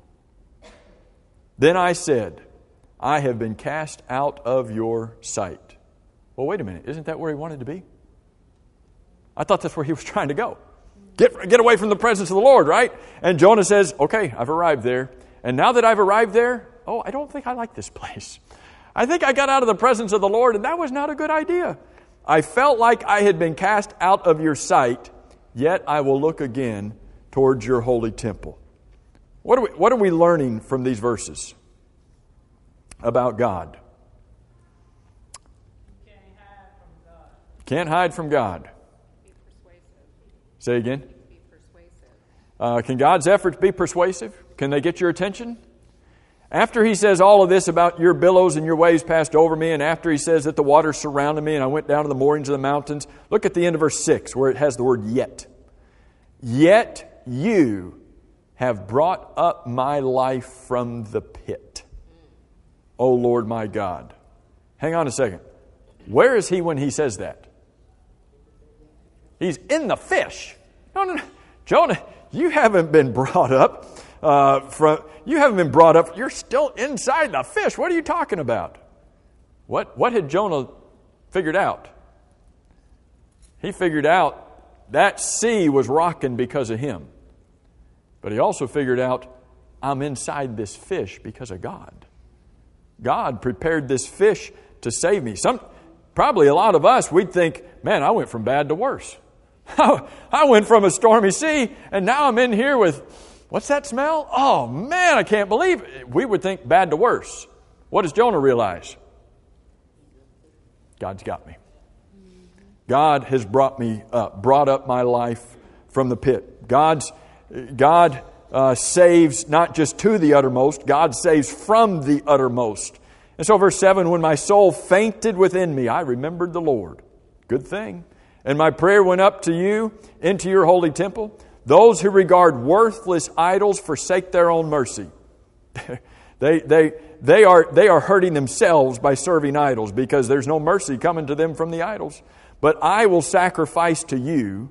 Then I said, I have been cast out of your sight. Well, wait a minute. Isn't that where he wanted to be? I thought that's where he was trying to go. Get, get away from the presence of the Lord, right? And Jonah says, okay, I've arrived there. And now that I've arrived there, oh, I don't think I like this place. I think I got out of the presence of the Lord, and that was not a good idea. I felt like I had been cast out of your sight, yet I will look again towards your holy temple. What are we, what are we learning from these verses about God? You can't hide from God. Can't hide from God. Be persuasive. Say again. Be persuasive. Uh, can God's efforts be persuasive? Can they get your attention? After he says all of this about your billows and your waves passed over me, and after he says that the waters surrounded me and I went down to the moorings of the mountains, look at the end of verse six where it has the word yet. Yet you have brought up my life from the pit. O Lord my God. Hang on a second. Where is he when he says that? He's in the fish. No, no, no. Jonah, you haven't been brought up uh, from. You haven't been brought up. You're still inside the fish. What are you talking about? What What had Jonah figured out? He figured out that sea was rocking because of him. But he also figured out, I'm inside this fish because of God. God prepared this fish to save me. Some, probably a lot of us, we'd think, man, I went from bad to worse. I went from a stormy sea, and now I'm in here with, what's that smell? Oh, man, I can't believe it. We would think bad to worse. What does Jonah realize? God's got me. God has brought me up, brought up my life from the pit. God's, God uh, saves not just to the uttermost, God saves from the uttermost. And so verse seven, when my soul fainted within me, I remembered the Lord. Good thing. And my prayer went up to you into your holy temple. Those who regard worthless idols forsake their own mercy. they, they, they, are, they are hurting themselves by serving idols because there's no mercy coming to them from the idols. But I will sacrifice to you.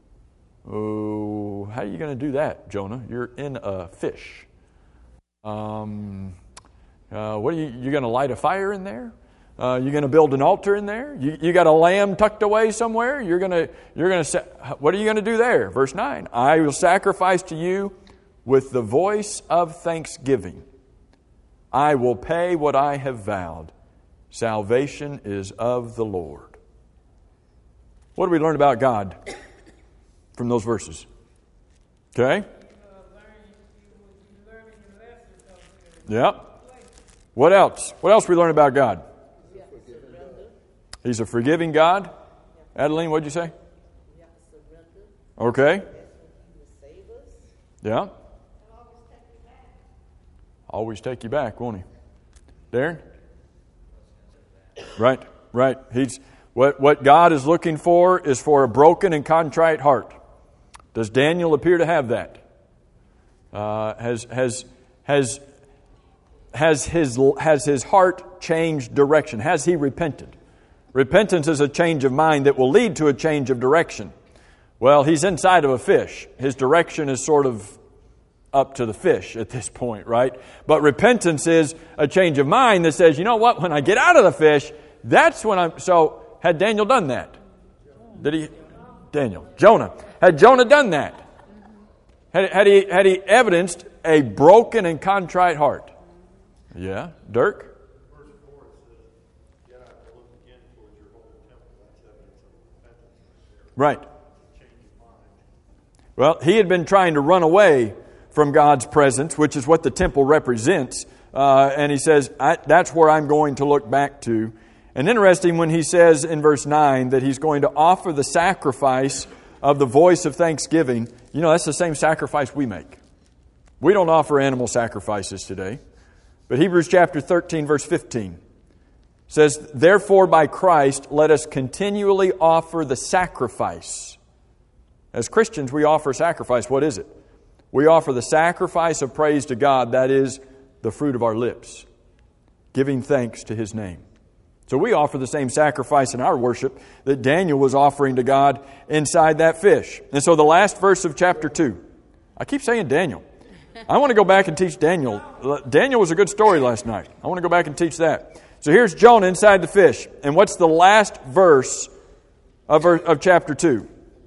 Oh, how are you going to do that, Jonah? You're in a fish. Um, uh, what are you? You're going to light a fire in there? Uh, you're going to build an altar in there? You, you got a lamb tucked away somewhere? You're going to. You're going to. What are you going to do there? Verse nine. I will sacrifice to you with the voice of thanksgiving. I will pay what I have vowed. Salvation is of the Lord. What do we learn about God from those verses? Okay? Yeah. What else? What else we learn about God? He's a forgiving God. Adeline, what'd you say? Okay. Yeah. Always take you back, won't he? Darren? Right, right. He's what what God is looking for is for a broken and contrite heart. Does Daniel appear to have that? Uh, has has has has his has his heart changed direction? Has he repented? Repentance is a change of mind that will lead to a change of direction. Well, he's inside of a fish. His direction is sort of up to the fish at this point, right? But repentance is a change of mind that says, you know what, when I get out of the fish, that's when I'm... So, had Daniel done that? Did he? Daniel. Jonah. Had Jonah done that? Had, had he had he evidenced a broken and contrite heart? Yeah. Dirk? Right. Well, he had been trying to run away from God's presence, which is what the temple represents. Uh, and he says, I, that's where I'm going to look back to. And interesting when he says in verse nine that he's going to offer the sacrifice of the voice of thanksgiving. You know, that's the same sacrifice we make. We don't offer animal sacrifices today. But Hebrews chapter thirteen, verse fifteen says, therefore by Christ let us continually offer the sacrifice. As Christians, we offer sacrifice. What is it? We offer the sacrifice of praise to God. That is the fruit of our lips, giving thanks to His name. So we offer the same sacrifice in our worship that Daniel was offering to God inside that fish. And so the last verse of chapter two. I keep saying Daniel. I want to go back and teach Daniel. Daniel was a good story last night. I want to go back and teach that. So here's Jonah inside the fish. And what's the last verse of, of chapter two?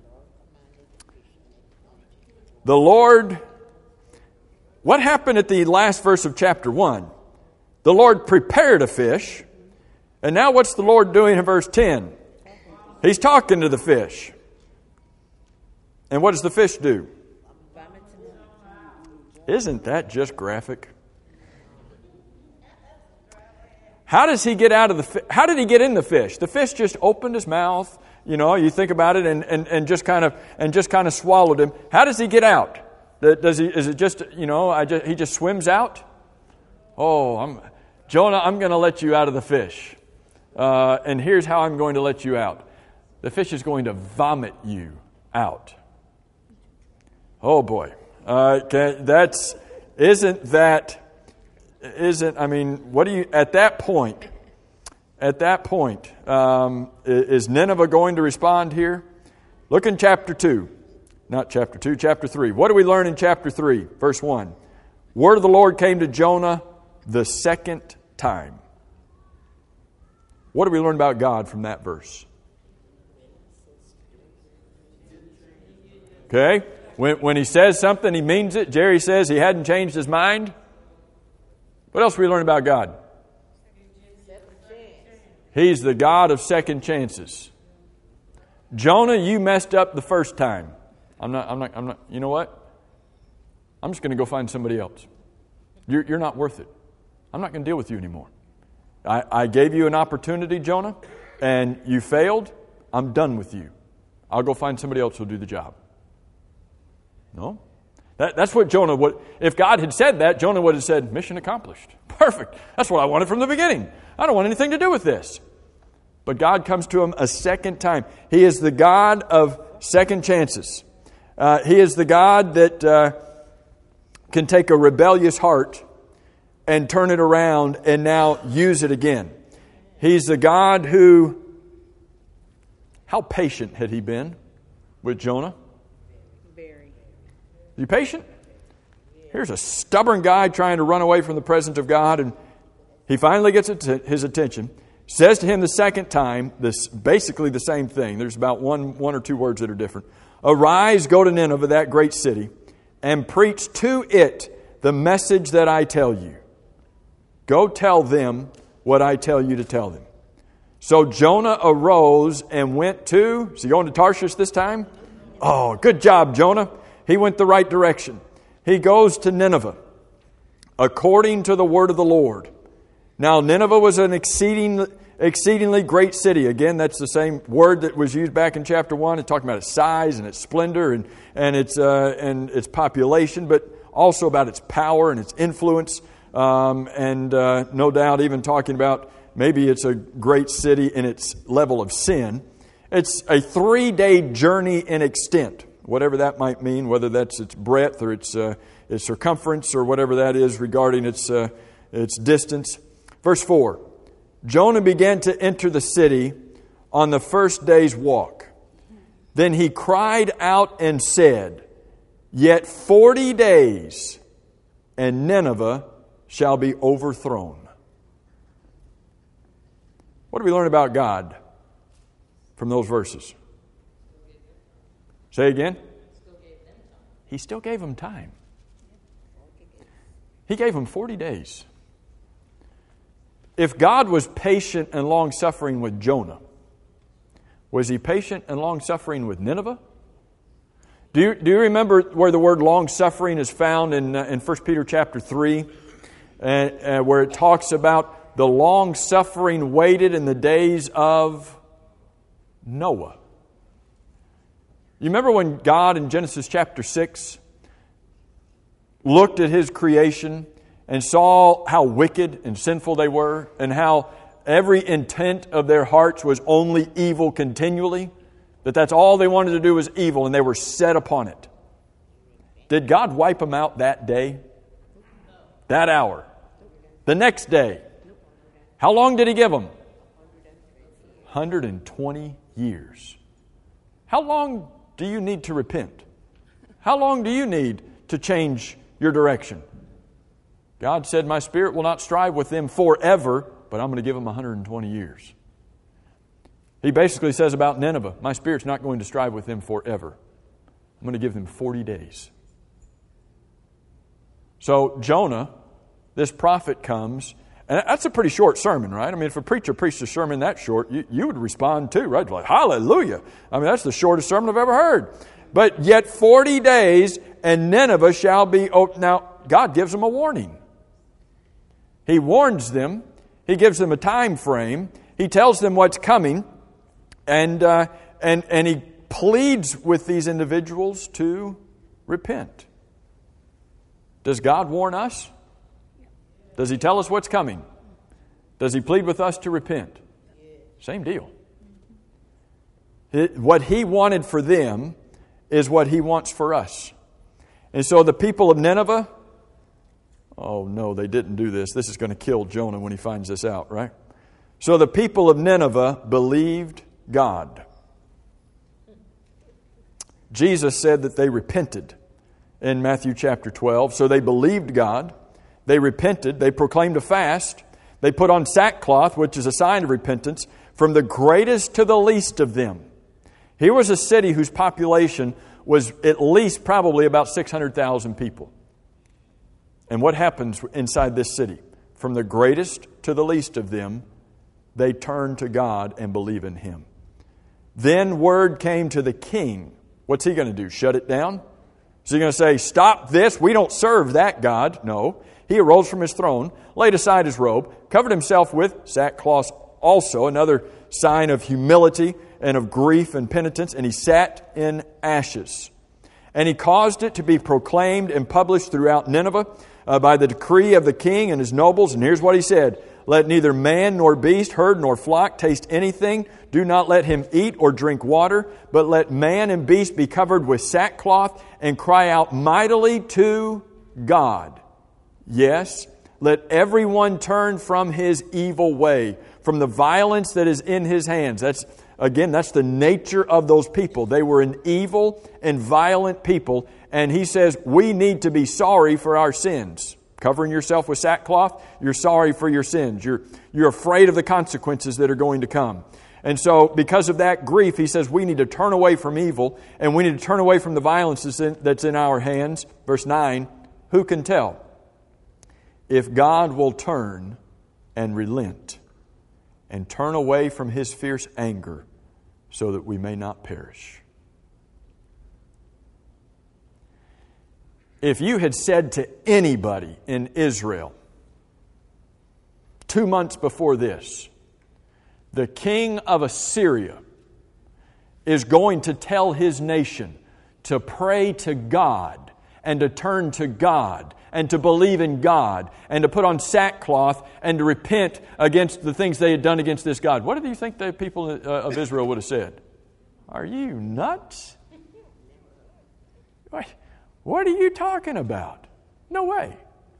The Lord... What happened at the last verse of chapter one? The Lord prepared a fish. And now what's the Lord doing in verse ten? He's talking to the fish. And what does the fish do? Isn't that just graphic? How does he get out of the fi- How did he get in the fish? The fish just opened his mouth, you know, you think about it, and, and, and just kind of and just kind of swallowed him. How does he get out? Does he is it just, you know, I just, he just swims out? Oh, I'm Jonah, I'm going to let you out of the fish. Uh, and here's how I'm going to let you out. The fish is going to vomit you out. Oh boy. Uh, okay, that's isn't that isn't I mean, what do you at that point? At that point, um, is Nineveh going to respond here? Look in chapter two, not chapter two, chapter three. What do we learn in chapter three, verse one? Word of the Lord came to Jonah the second time. What do we learn about God from that verse? Okay, when, when he says something, he means it. Jerry says he hadn't changed his mind. What else do we learn about God? He's the God of second chances. Jonah, you messed up the first time. I'm not, I'm not, I'm not, you know what? I'm just going to go find somebody else. You're, you're not worth it. I'm not going to deal with you anymore. I, I gave you an opportunity, Jonah, and you failed. I'm done with you. I'll go find somebody else who'll do the job. No? That, that's what Jonah would... If God had said that, Jonah would have said, mission accomplished. Perfect. That's what I wanted from the beginning. I don't want anything to do with this. But God comes to him a second time. He is the God of second chances. Uh, he is the God that uh, can take a rebellious heart and turn it around and now use it again. He's the God who... How patient had he been with Jonah? Very. You patient? Here's a stubborn guy trying to run away from the presence of God, and he finally gets his attention. Says to him the second time, this basically the same thing. There's about one, one or two words that are different. Arise, go to Nineveh, that great city, and preach to it the message that I tell you. Go tell them what I tell you to tell them. So Jonah arose and went to, is he going to Tarshish this time? Oh, good job, Jonah. He went the right direction. He goes to Nineveh, according to the word of the Lord. Now, Nineveh was an exceeding, exceedingly great city. Again, that's the same word that was used back in chapter one. It's talking about its size and its splendor and, and, its, uh, and its population, but also about its power and its influence. Um, and uh, no doubt even talking about maybe it's a great city in its level of sin. It's a three-day journey in extent, whatever that might mean, whether that's its breadth or its, uh, its circumference or whatever that is regarding its, uh, its distance. Verse four, Jonah began to enter the city on the first day's walk. Then he cried out and said, yet forty days and Nineveh shall be overthrown. What do we learn about God from those verses? Say again. He still gave them time. He gave them forty days. If God was patient and long-suffering with Jonah, was He patient and long-suffering with Nineveh? Do you, do you remember where the word long-suffering is found in, uh, in First Peter chapter three, uh, uh, where it talks about the long-suffering waited in the days of Noah? You remember when God in Genesis chapter six looked at His creation and saw how wicked and sinful they were, and how every intent of their hearts was only evil continually, that that's all they wanted to do was evil, and they were set upon it. Did God wipe them out that day? That hour? The next day? How long did He give them? one hundred twenty years. How long do you need to repent? How long do you need to change your direction? God said, my spirit will not strive with them forever, but I'm going to give them one hundred twenty years. He basically says about Nineveh, my spirit's not going to strive with them forever. I'm going to give them forty days. So Jonah, this prophet, comes, and that's a pretty short sermon, right? I mean, if a preacher preached a sermon that short, you, you would respond too, right? Like, hallelujah. I mean, that's the shortest sermon I've ever heard. But yet forty days and Nineveh shall be... Oh, now, God gives them a warning. He warns them. He gives them a time frame. He tells them what's coming. And, uh, and, and He pleads with these individuals to repent. Does God warn us? Does He tell us what's coming? Does He plead with us to repent? Same deal. It, what He wanted for them is what He wants for us. And so the people of Nineveh, oh no, they didn't do this. This is going to kill Jonah when he finds this out, right? So the people of Nineveh believed God. Jesus said that they repented in Matthew chapter twelve. So they believed God. They repented. They proclaimed a fast. They put on sackcloth, which is a sign of repentance, from the greatest to the least of them. Here was a city whose population was at least probably about six hundred thousand people. And what happens inside this city? From the greatest to the least of them, they turn to God and believe in Him. Then word came to the king. What's he going to do? Shut it down? Is he going to say, stop this? We don't serve that God. No. He arose from his throne, laid aside his robe, covered himself with sackcloth also, another sign of humility and of grief and penitence, and he sat in ashes. And he caused it to be proclaimed and published throughout Nineveh uh, by the decree of the king and his nobles. And here's what he said: let neither man nor beast, herd nor flock taste anything. Do not let him eat or drink water, but let man and beast be covered with sackcloth and cry out mightily to God. Yes, let everyone turn from his evil way, from the violence that is in his hands. That's Again, that's the nature of those people. They were an evil and violent people. And he says, we need to be sorry for our sins. Covering yourself with sackcloth, you're sorry for your sins. You're, you're afraid of the consequences that are going to come. And so because of that grief, he says we need to turn away from evil. And we need to turn away from the violence that's in, that's in our hands. Verse nine, who can tell if God will turn and relent and turn away from His fierce anger so that we may not perish? If you had said to anybody in Israel two months before this, the king of Assyria is going to tell his nation to pray to God and to turn to God and to believe in God and to put on sackcloth and to repent against the things they had done against this God, what do you think the people of Israel would have said? Are you nuts? What, what are you talking about? No way.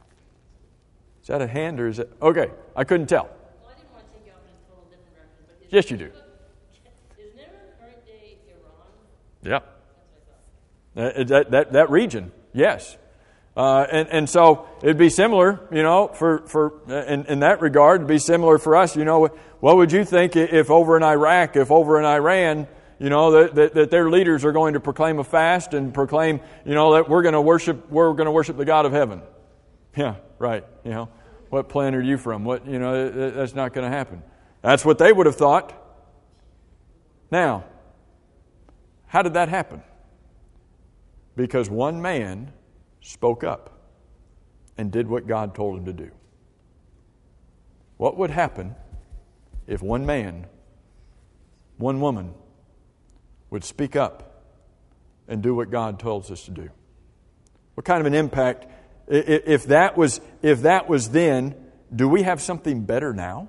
Is that a hand or is it? Okay, I couldn't tell. Well, I didn't want to take you off in a total different direction. But is Yes, you do. Is Nineveh current day Iran? Yep. That's what I thought. Uh, that, that, that region, yes. Uh, and, and so it'd be similar, you know, for, for in, in that regard, it'd be similar for us. You know, what would you think if over in Iraq, if over in Iran, you know, that, that, that their leaders are going to proclaim a fast and proclaim, you know, that we're going to worship, we're going to worship the God of heaven. Yeah, right. You know, what planet are you from? What, you know, that's not going to happen. That's what they would have thought. Now, how did that happen? Because one man spoke up and did what God told him to do. What would happen if one man, one woman would speak up and do what God tells us to do? What kind of an impact? If that was, if that was then, do we have something better now?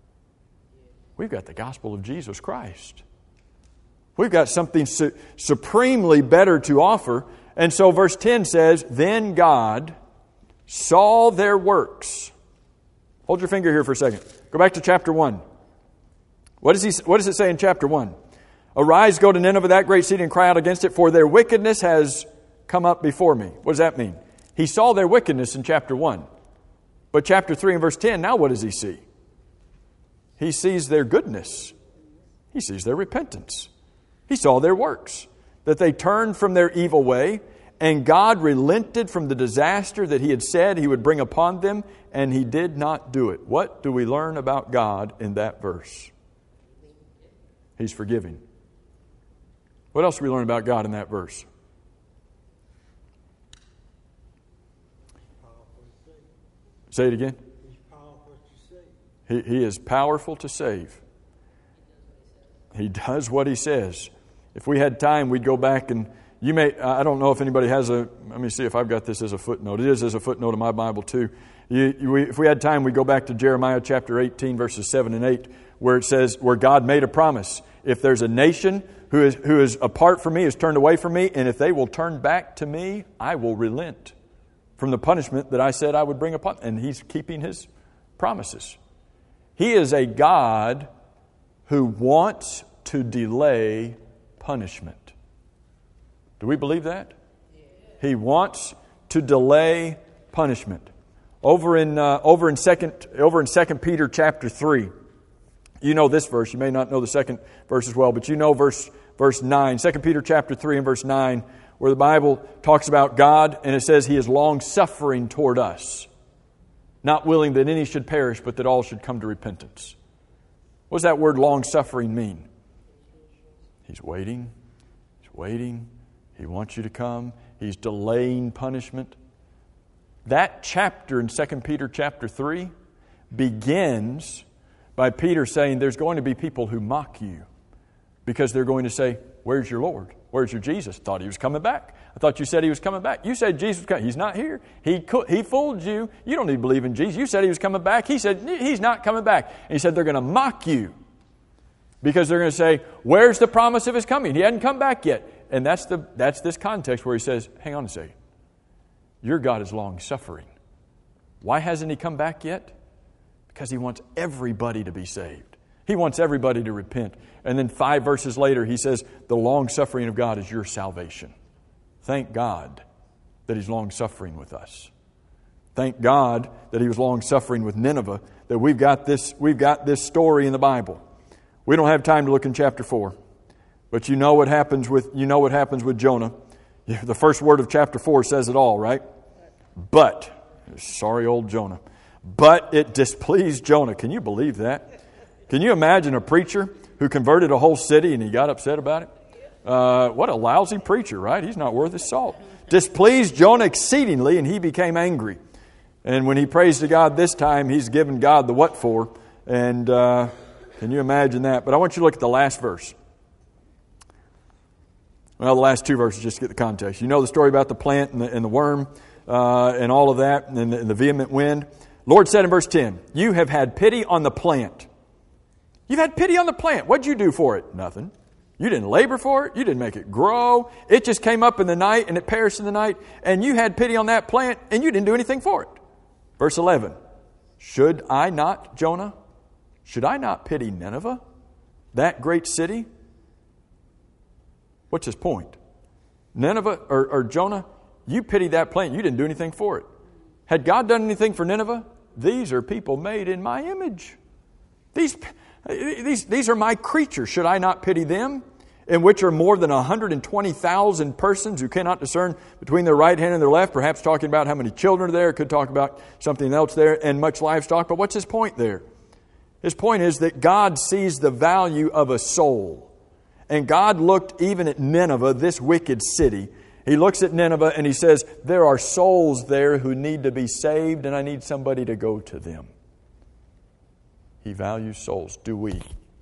We've got the gospel of Jesus Christ. We've got something su- supremely better to offer. And so verse ten says, then God saw their works. Hold your finger here for a second. Go back to chapter one. What does, he, what does it say in chapter one? Arise, go to Nineveh, that great city, and cry out against it, for their wickedness has come up before me. What does that mean? He saw their wickedness in chapter one. But chapter three and verse ten, now what does he see? He sees their goodness. He sees their repentance. He saw their works, that they turned from their evil way, and God relented from the disaster that He had said He would bring upon them, and He did not do it. What do we learn about God in that verse? He's forgiving. What else do we learn about God in that verse? Say it again. He's powerful to save. He, he is powerful to save. He does what He says. If we had time, we'd go back and you may, I don't know if anybody has a, let me see if I've got this as a footnote. It is as a footnote in my Bible too. You, you, we, if we had time, we'd go back to Jeremiah chapter eighteen, verses seven and eight, where it says, where God made a promise. If there's a nation who is, who is apart from me, is turned away from me, and if they will turn back to me, I will relent from the punishment that I said I would bring upon. And He's keeping His promises. He is a God who wants to delay punishment. Do we believe that? He wants to delay punishment. Over in uh, over in second over in Second Peter chapter three, you know this verse. You may not know the second verse as well, but you know verse verse nine. Second Peter chapter three and verse nine, where the Bible talks about God, and it says He is long suffering toward us, not willing that any should perish, but that all should come to repentance. What does that word long suffering mean? He's waiting. He's waiting. He wants you to come. He's delaying punishment. That chapter in Second Peter chapter three begins by Peter saying there's going to be people who mock you because they're going to say, where's your Lord? Where's your Jesus? Thought He was coming back. I thought you said He was coming back. You said Jesus was coming. He's not here. He co- he fooled you. You don't need to believe in Jesus. You said He was coming back. He said He's not coming back. And He said they're going to mock you because they're going to say, where's the promise of His coming? He hadn't come back yet. And that's the that's this context where He says, hang on a second. Your God is long-suffering. Why hasn't He come back yet? Because He wants everybody to be saved. He wants everybody to repent. And then five verses later, He says, the long-suffering of God is your salvation. Thank God that He's long-suffering with us. Thank God that He was long-suffering with Nineveh, that we've got this, we've got this story in the Bible. We don't have time to look in chapter four. But you know what happens with, you know what happens with Jonah. The first word of chapter four says it all, right? But, sorry old Jonah, but it displeased Jonah. Can you believe that? Can you imagine a preacher who converted a whole city and he got upset about it? Uh, what a lousy preacher, right? He's not worth his salt. Displeased Jonah exceedingly, and he became angry. And when he prays to God this time, he's given God the what for. And uh, can you imagine that? But I want you to look at the last verse. Well, the last two verses, just to get the context. You know the story about the plant and the, and the worm uh, and all of that, and the, and the vehement wind. Lord said in verse ten, you have had pity on the plant. You've had pity on the plant. What'd you do for it? Nothing. You didn't labor for it. You didn't make it grow. It just came up in the night and it perished in the night. And you had pity on that plant and you didn't do anything for it. Verse eleven, should I not, Jonah, should I not pity Nineveh, that great city? What's his point? Nineveh, or, or Jonah, you pity that plant. You didn't do anything for it. Had God done anything for Nineveh? These are people made in my image. These, these, these are my creatures. Should I not pity them? In which are more than one hundred twenty thousand persons who cannot discern between their right hand and their left. Perhaps talking about how many children are there. Could talk about something else there. And much livestock. But what's his point there? His point is that God sees the value of a soul. And God looked even at Nineveh, this wicked city. He looks at Nineveh and He says, there are souls there who need to be saved, and I need somebody to go to them. He values souls. Do we?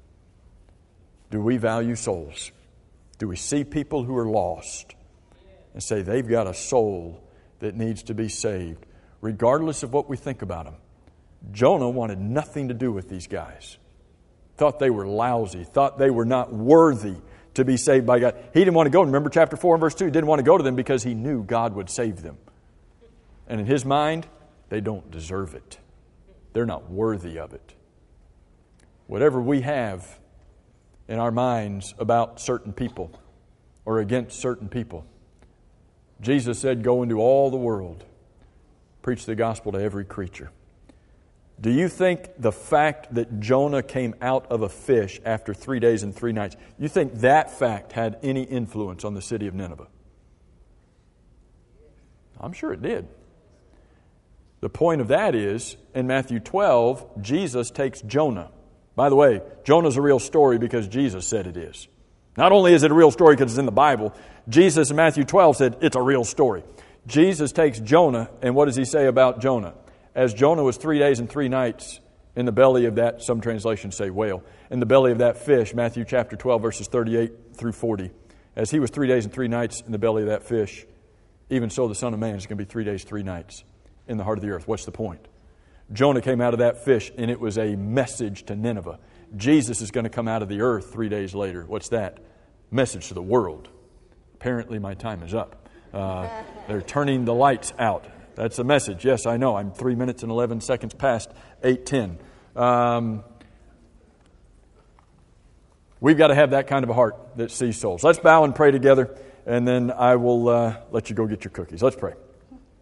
Do we value souls? Do we see people who are lost and say they've got a soul that needs to be saved, regardless of what we think about them? Jonah wanted nothing to do with these guys. Thought they were lousy, thought they were not worthy to be saved by God. He didn't want to go. Remember chapter four and verse two, he didn't want to go to them because he knew God would save them. And in his mind, they don't deserve it. They're not worthy of it. Whatever we have in our minds about certain people or against certain people, Jesus said, go into all the world, preach the gospel to every creature. Do you think the fact that Jonah came out of a fish after three days and three nights, you think that fact had any influence on the city of Nineveh? I'm sure it did. The point of that is, in Matthew twelve, Jesus takes Jonah. By the way, Jonah's a real story because Jesus said it is. Not only is it a real story because it's in the Bible, Jesus in Matthew twelve said it's a real story. Jesus takes Jonah, and what does He say about Jonah? As Jonah was three days and three nights in the belly of that, some translations say whale, in the belly of that fish, Matthew chapter twelve, verses thirty-eight through forty. As he was three days and three nights in the belly of that fish, even so the Son of Man is going to be three days, three nights in the heart of the earth. What's the point? Jonah came out of that fish, and it was a message to Nineveh. Jesus is going to come out of the earth three days later. What's that? Message to the world. Apparently my time is up. Uh, they're turning the lights out. That's the message. Yes, I know. I'm three minutes and eleven seconds past eight ten. Um, we've got to have that kind of a heart that sees souls. Let's bow and pray together, and then I will uh, let you go get your cookies. Let's pray.